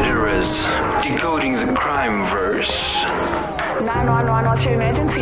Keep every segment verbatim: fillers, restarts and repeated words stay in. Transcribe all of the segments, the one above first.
Murderers, decoding the crime verse. nine one one, what's your emergency?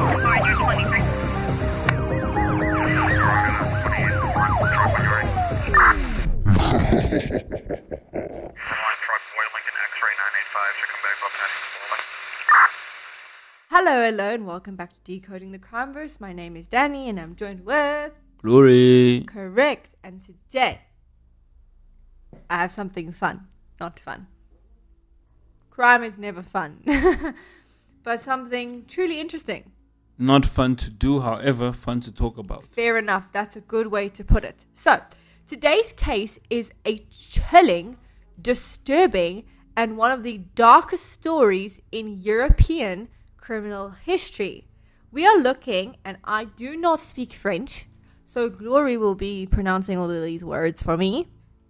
Hello, hello, and welcome back to Decoding the Crime Verse. My name is Danny, and I'm joined with... Glory. Correct. And today, I have something fun. Not fun. Crime is never fun. But something truly interesting. Not fun to do, however, fun to talk about. Fair enough. That's a good way to put it. So, today's case is a chilling, disturbing, and one of the darkest stories in European criminal history. We are looking, and I do not speak French, so Glory will be pronouncing all of these words for me.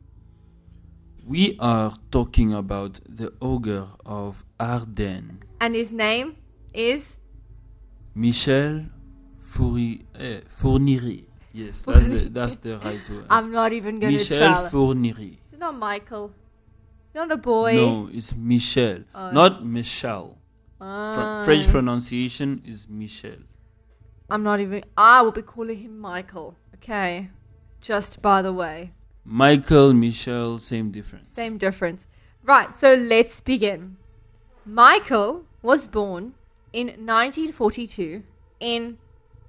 We are talking about the ogre of Ardennes. And his name is... Michel Fourni- eh, Fourniret. Yes, that's the, that's the right word. I'm not even going to Michel try. Fourniret. It's not Michael. It's not a boy. No, it's Michel, Oh. not Michel. Ah. Fr- French pronunciation is Michel. I'm not even... I will be calling him Michael. Okay. Just by the way. Michael, Michel, same difference. Same difference. Right, so let's begin. Michael was born in nineteen forty-two in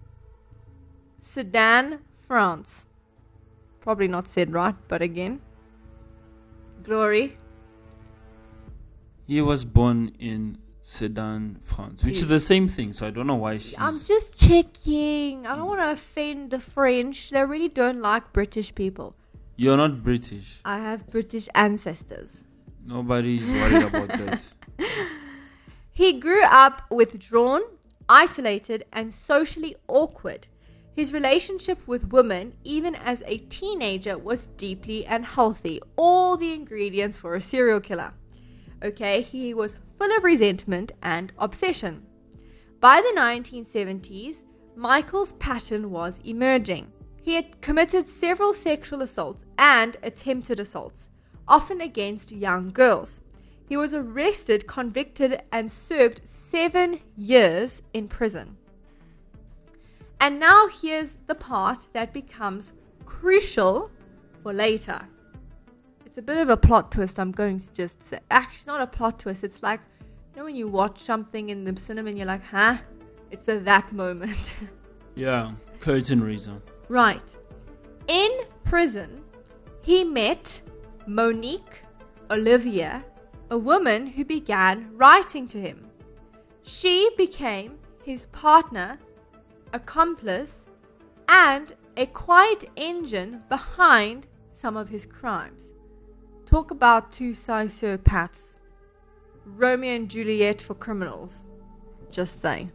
Sedan, France. Probably not said right, but again. Glory. He was born in Sedan, France, which Yes. is the same thing, so I don't know why she's... I'm just checking. I don't want to offend the French. They really don't like British people. You're not British. I have British ancestors. Nobody's worried about that. He grew up withdrawn, isolated, and socially awkward. His relationship with women, even as a teenager, was deeply unhealthy. All the ingredients for a serial killer. Okay, he was full of resentment and obsession. By the nineteen seventies, Michael's pattern was emerging. He had committed several sexual assaults and attempted assaults, often against young girls. He was arrested, convicted, and served seven years in prison. And now here's the part that becomes crucial for later. It's a bit of a plot twist, I'm going to just say. Actually, it's not a plot twist. It's like, you know when you watch something in the cinema and you're like, huh? It's at that moment. Yeah, curtain raiser. Right. In prison, he met Monique Olivier, a woman who began writing to him. She became his partner, accomplice, and a quiet engine behind some of his crimes. Talk about two sociopaths. Romeo and Juliet for criminals. Just saying.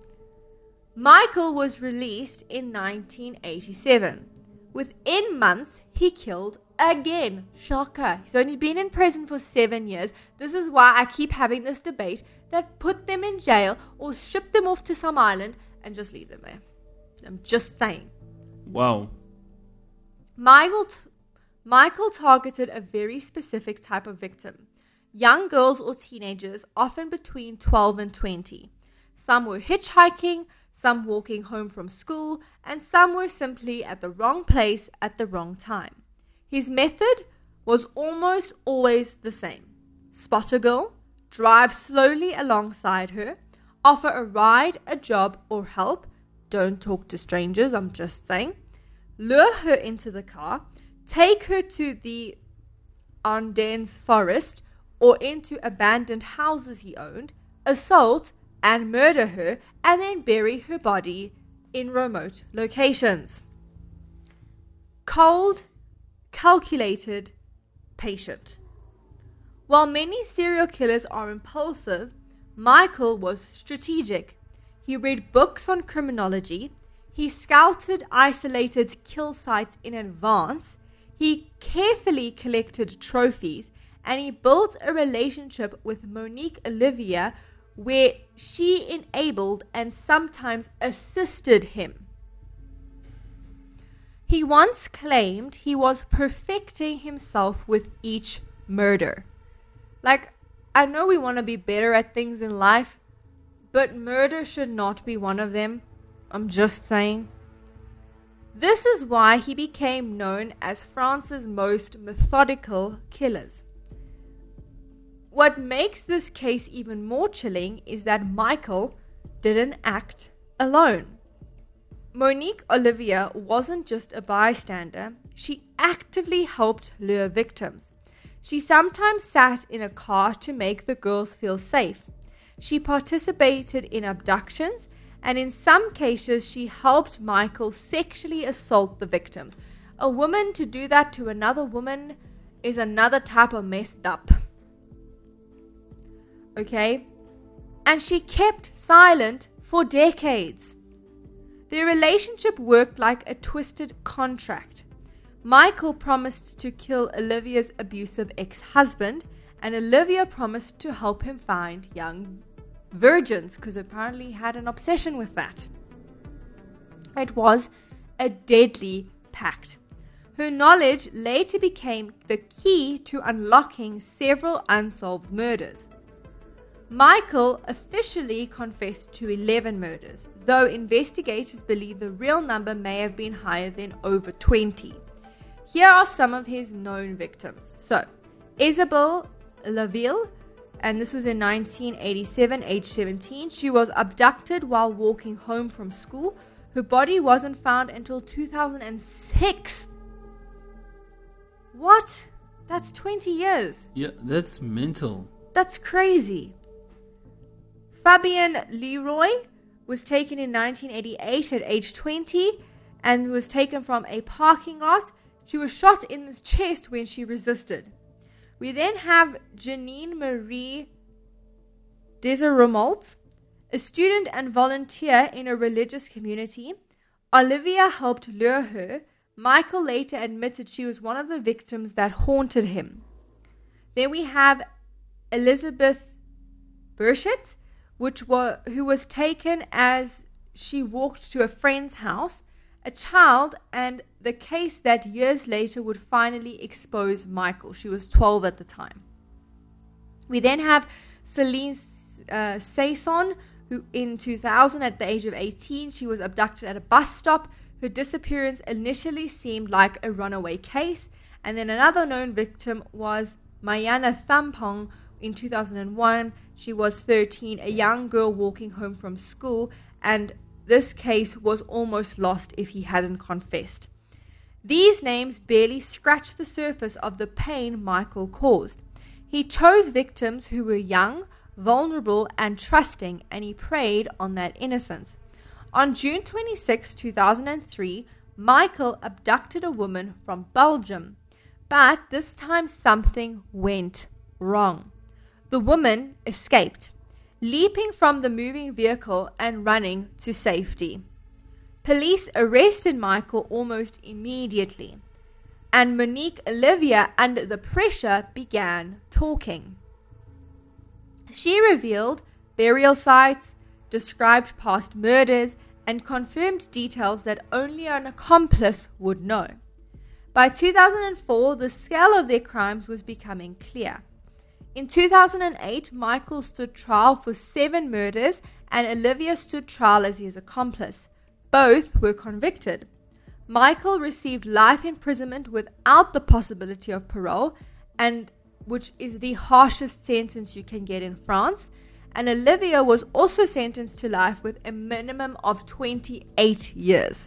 Michael was released in nineteen eighty-seven. Within months, he killed again. Shocker. He's only been in prison for seven years. This is why I keep having this debate that put them in jail or ship them off to some island and just leave them there. I'm just saying. Wow. Michael, t- Michael targeted a very specific type of victim. Young girls or teenagers, often between twelve and twenty. Some were hitchhiking, some walking home from school, and some were simply at the wrong place at the wrong time. His method was almost always the same. Spot a girl, drive slowly alongside her, offer a ride, a job, or help. Don't talk to strangers, I'm just saying. Lure her into the car, take her to the Ardennes forest or into abandoned houses he owned, assault and murder her, and then bury her body in remote locations. Cold, calculated, patient. While many serial killers are impulsive, Michael was strategic. He read books on criminology, he scouted isolated kill sites in advance, he carefully collected trophies, and he built a relationship with Monique Olivier where she enabled and sometimes assisted him. He once claimed he was perfecting himself with each murder. Like, I know we want to be better at things in life, but murder should not be one of them. I'm just saying. This is why he became known as France's most methodical killers. What makes this case even more chilling is that Michael didn't act alone. Monique Olivier wasn't just a bystander, she actively helped lure victims. She sometimes sat in a car to make the girls feel safe. She participated in abductions, and in some cases she helped Michael sexually assault the victims. A woman to do that to another woman is another type of messed up. Okay? And she kept silent for decades. Their relationship worked like a twisted contract. Michael promised to kill Olivia's abusive ex-husband, and Olivia promised to help him find young virgins, because apparently he had an obsession with that. It was a deadly pact. Her knowledge later became the key to unlocking several unsolved murders. Michael officially confessed to eleven murders, though investigators believe the real number may have been higher than over twenty. Here are some of his known victims. So, Isabelle Laville, and this was in nineteen eighty-seven, age seventeen. She was abducted while walking home from school. Her body wasn't found until two thousand six. What? That's twenty years. Yeah, that's mental. That's crazy. Fabienne Leroy was taken in nineteen eighty-eight at age twenty and was taken from a parking lot. She was shot in the chest when she resisted. We then have Janine Marie Deseromalt, a student and volunteer in a religious community. Olivia helped lure her. Michael later admitted she was one of the victims that haunted him. Then we have Elizabeth Burchett, which was, who was taken as she walked to a friend's house, a child, and the case that years later would finally expose Michael. She was twelve at the time. We then have Celine uh, Saison, who in two thousand, at the age of eighteen, she was abducted at a bus stop. Her disappearance initially seemed like a runaway case. And then another known victim was Mayana Thampong in two thousand one. She was thirteen, a young girl walking home from school, and this case was almost lost if he hadn't confessed. These names barely scratch the surface of the pain Michael caused. He chose victims who were young, vulnerable, and trusting, and he preyed on that innocence. On June twenty-sixth, two thousand three, Michael abducted a woman from Belgium, but this time something went wrong. The woman escaped, leaping from the moving vehicle and running to safety. Police arrested Michael almost immediately, and Monique Olivier, under the pressure, began talking. She revealed burial sites, described past murders, and confirmed details that only an accomplice would know. By two thousand four, the scale of their crimes was becoming clear. In two thousand eight, Michael stood trial for seven murders, and Olivia stood trial as his accomplice. Both were convicted. Michael received life imprisonment without the possibility of parole, and which is the harshest sentence you can get in France. And Olivia was also sentenced to life with a minimum of twenty-eight years.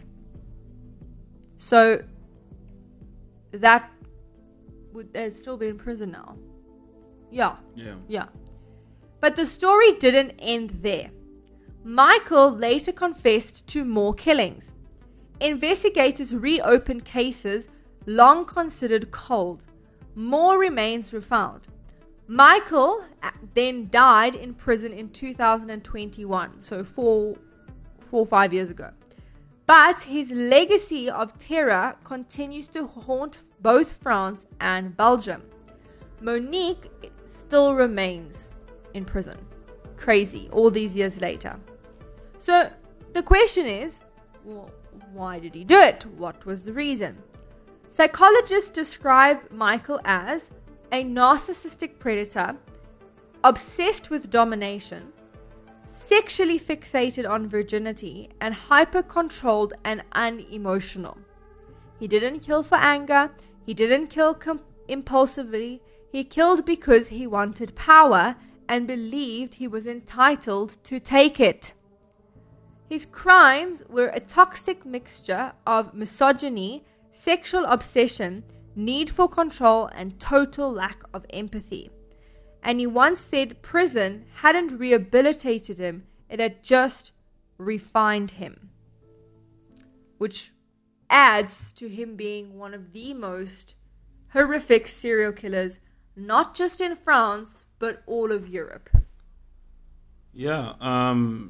So that would they'd still be in prison now. Yeah. Yeah. Yeah. But the story didn't end there. Michael later confessed to more killings. Investigators reopened cases long considered cold. More remains were found. Michael then died in prison in two thousand twenty-one, so four, four or five years ago. But his legacy of terror continues to haunt both France and Belgium. Monique still remains in prison. Crazy, all these years later. So the question is, well, why did he do it? What was the reason? Psychologists describe Michael as a narcissistic predator, obsessed with domination, sexually fixated on virginity, and hyper-controlled and unemotional. He didn't kill for anger. He didn't kill com- impulsively. He killed because he wanted power and believed he was entitled to take it. His crimes were a toxic mixture of misogyny, sexual obsession, need for control, and total lack of empathy. And he once said prison hadn't rehabilitated him, it had just refined him. Which adds to him being one of the most horrific serial killers, not just in France, but all of Europe. Yeah, um...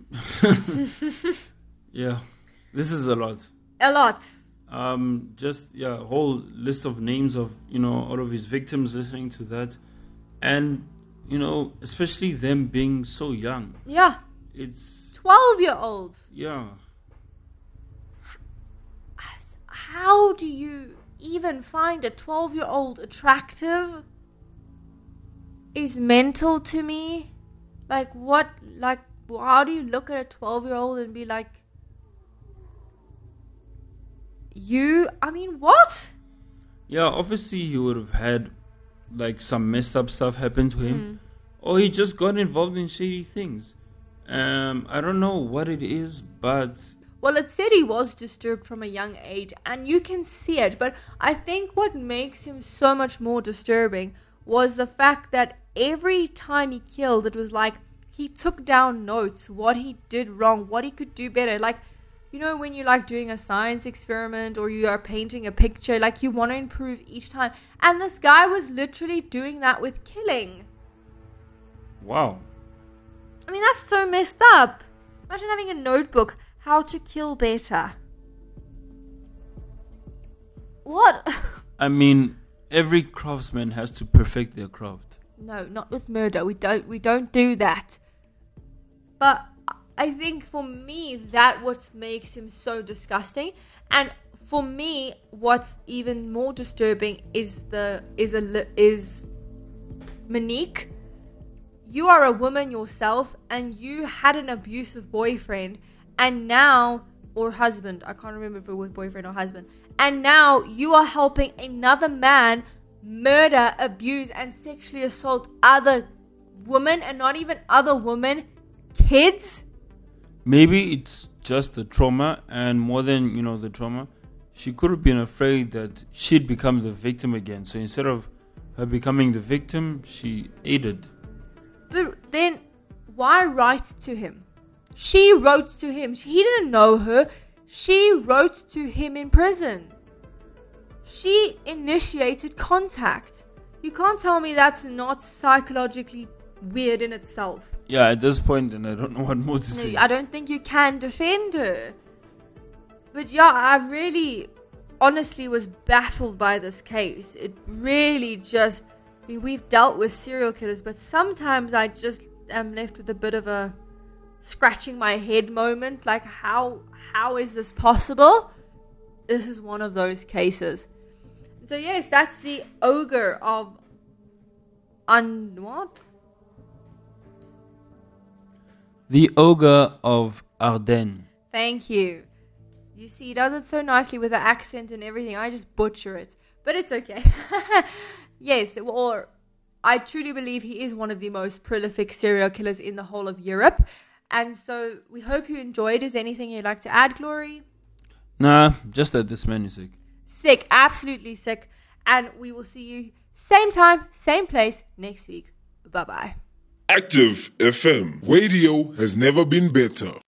yeah, this is a lot. A lot. Um, just, yeah, a whole list of names of, you know, all of his victims, listening to that. And, you know, especially them being so young. Yeah. It's... twelve-year-olds. Yeah. How do you even find a twelve-year-old attractive? Is mental to me. Like, what, like, how do you look at a twelve-year-old and be like, you, I mean, what? Yeah, obviously he would have had, like, some messed up stuff happen to him. Mm. Or he just got involved in shady things. Um, I don't know what it is, but... Well, it said he was disturbed from a young age, and you can see it. But I think what makes him so much more disturbing was the fact that every time he killed, it was like he took down notes, what he did wrong, what he could do better. Like, you know, when you're like doing a science experiment or you are painting a picture, like you want to improve each time. And this guy was literally doing that with killing. Wow. I mean, that's so messed up. Imagine having a notebook, how to kill better. What? I mean, every craftsman has to perfect their craft. No, not with murder. We don't we don't do that. But I think for me, that what makes him so disgusting. And for me, what's even more disturbing is the is a is Monique. You are a woman yourself, and you had an abusive boyfriend, and now, or husband, I can't remember if it was boyfriend or husband, and now you are helping another man murder, abuse, and sexually assault other women, and not even other women, kids. Maybe it's just the trauma, and more than, you know, the trauma, she could have been afraid that she'd become the victim again. So instead of her becoming the victim, she aided. But then, why write to him? She wrote to him. He didn't know her. She wrote to him in prison. She initiated contact. You can't tell me that's not psychologically weird in itself. Yeah, at this point, and I don't know what more to say. I don't think you can defend her. But yeah, I really, honestly was baffled by this case. It really just... I mean, we've dealt with serial killers, but sometimes I just am left with a bit of a scratching my head moment. Like, how how is this possible? This is one of those cases. So yes, that's the ogre of un what? The ogre of Ardennes. Thank you. You see, he does it so nicely with the accent and everything. I just butcher it, but it's okay. Yes, or I truly believe he is one of the most prolific serial killers in the whole of Europe. And so we hope you enjoyed. Is there anything you'd like to add, Glory? Nah, just that this man is sick. Sick, absolutely sick. And we will see you same time, same place next week. Bye-bye. Active F M. Radio has never been better.